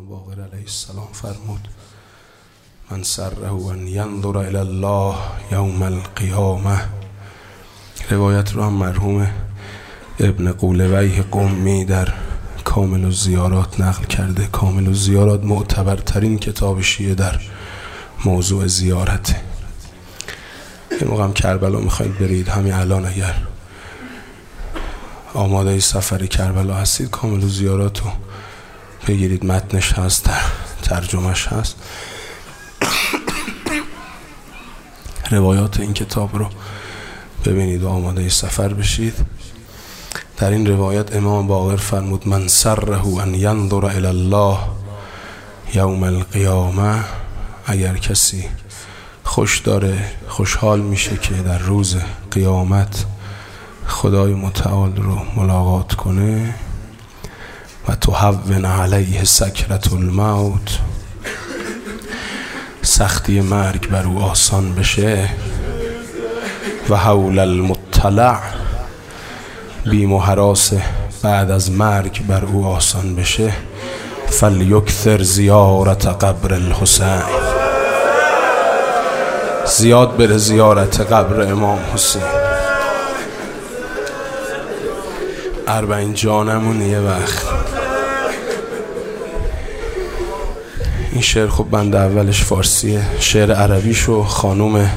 باقر علیه السلام فرمود من سره ان ینظر الی الله یوم القیامه. روایت رو هم مرحوم ابن قولویه قمی در کامل الزیارات نقل کرده. کامل الزیارات معتبرترین کتاب شیعه در موضوع زیارته. این موقع هم کربلا میخواید برید، همین الان اگر آماده سفر کربلا هستید کامل الزیارات رو بگیرید، متنش هست، ترجمهش هست، روایات این کتاب رو ببینید و آماده سفر بشید. در این روایت امام باقر فرمود من سره ان ینظر الی الله یوم القیامه. اگر کسی خوشحال میشه که در روز قیامت خدای متعال رو ملاقات کنه و تهون علیه سکرة الموت، سختی مرگ بر او آسان بشه، و حول المطلع، بیم و هراس بعد از مرگ بر او آسان بشه، فلیکثر زیارت قبر الحسین، زیاد بره زیارت قبر امام حسین. 40 جانمون یه وقت. این شعر خب بند اولش فارسیه، شعر عربیشو خانوم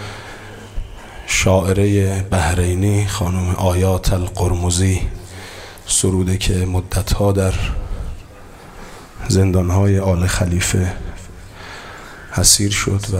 شاعره بحرینی خانوم آیات القرمزی سروده که مدتها در زندانهای آل خلیفه اسیر شد و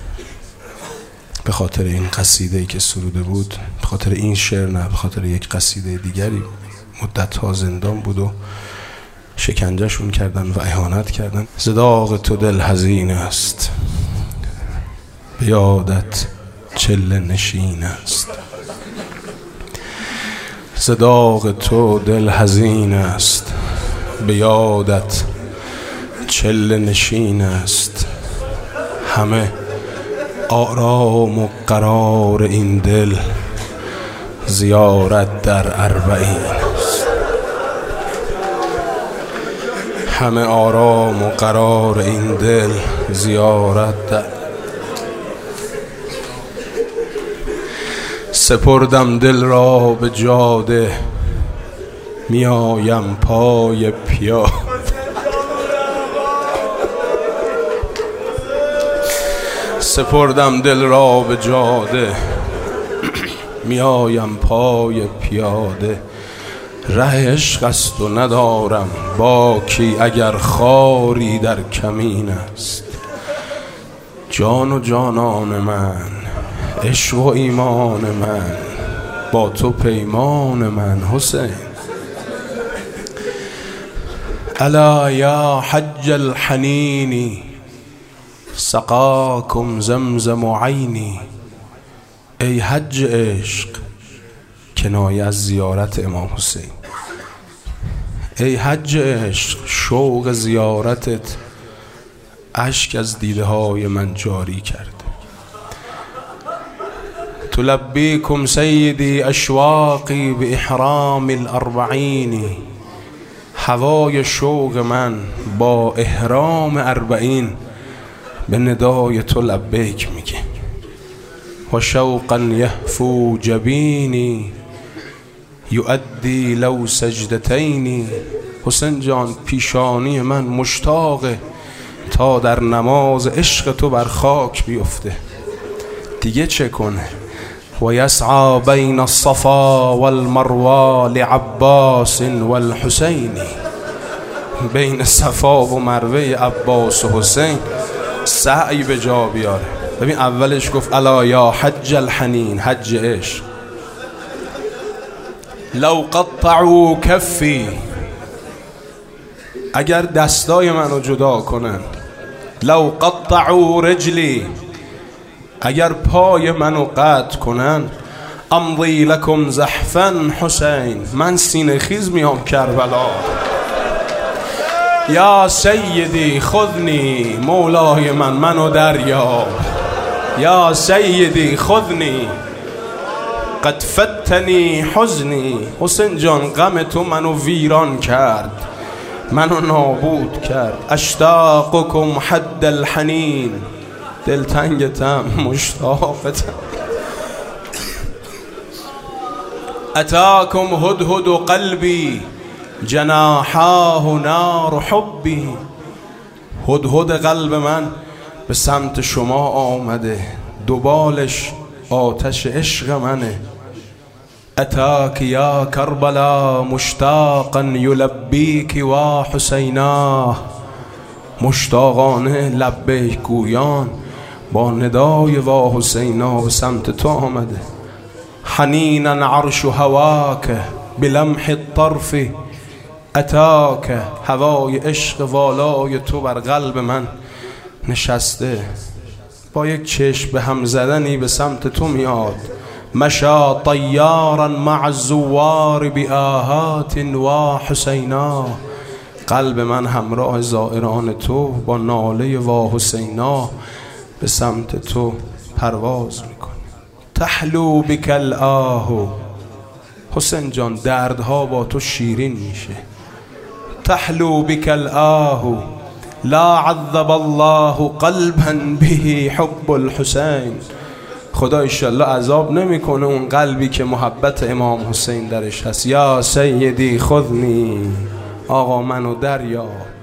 به خاطر این قصیده‌ای که سروده بود، به خاطر این شعر نه، به خاطر یک قصیده دیگری مدتها زندان بود و شکنجهشون کردن و اهانت کردن. زداغ تو دل حزین است، به یادت چله نشین است. زداغ تو دل حزین است، به یادت چله نشین است. همه آرام و قرار این دل زیارت در 40 است. همه آرام و قرار این دل زیارت در. سپردم دل را به جاده، میایم پای پیاده. سپردم دل را به جاده، میایم پای پیاده. ره عشق است و ندارم باکی، اگر خاری در کمین است. جان و جانان من، عشق و ایمان من، با تو پیمان من حسین. الا یا حج الحنینی، سقاکم زمزم عینی. ای حج عشق، کنایه از زیارت امام حسین. ای حج عشق، شوق زیارتت اشک از دیده های من جاری کرد. تلبیکم سیدی اشواقی به احرام 40. هوای شوق من با احرام 40 به ندای تو لبیک میگه. و شوقا یهفو جبینی، یؤدی لو سجدتینی. حسین جان، پیشانی من مشتاقه تا در نماز عشق تو بر خاک بیفته. دیگه چه کنه؟ و یسعی بین الصفا والمروه لعباس والحسین. بین صفا و مروه عباس و حسین سعی به جا بیاره. ببین اولش گفت الا یا حج الحنین، حج عشق. لو قطعوا کفی، اگر دستای منو جدا کنن. لو قطعوا رجلی، اگر پای منو قطع کنن. امضی لکم زحفا حسین، من سینه خیز میام کربلا. یا سیدی خذنی، مولای من منو دریاب. یا سیدی خذنی، قد فتنی حزنی. حسین جان، غم تو منو ویران کرد. منو نابود کرد. اشتاقکم حد الحنین، دلتنگتم مشتاقتم. اتاکم هدهد قلبی جناحاه نار حبی. هدهد قلب من به سمت شما آمده، دوبالش آتش عشق منه. اتاک یا کربلا مشتاقا یلبیک و حسینا. مشتاقانه لبیک گویان با ندای و حسینا به سمت تو آمده. حنینا عرش هواک بلمح الطرف اتاک. هوای عشق والای تو بر قلب من نشسته، با یک چشم به هم زدنی به سمت تو میاد. مشا طیارا مع الزوار بآهات و حسینا. قلب من همراه زائران تو با ناله و حسینا به سمت تو پرواز میکنه. تحلو بک الآه. حسین جان دردها با تو شیرین میشه. تحلو بک الآه لا عذب الله قلبا به حب الحسین. خدا انشالله عذاب نمیکنه اون قلبی که محبت امام حسین درش هست. یا سیدی خذنی، آقا منو دریا.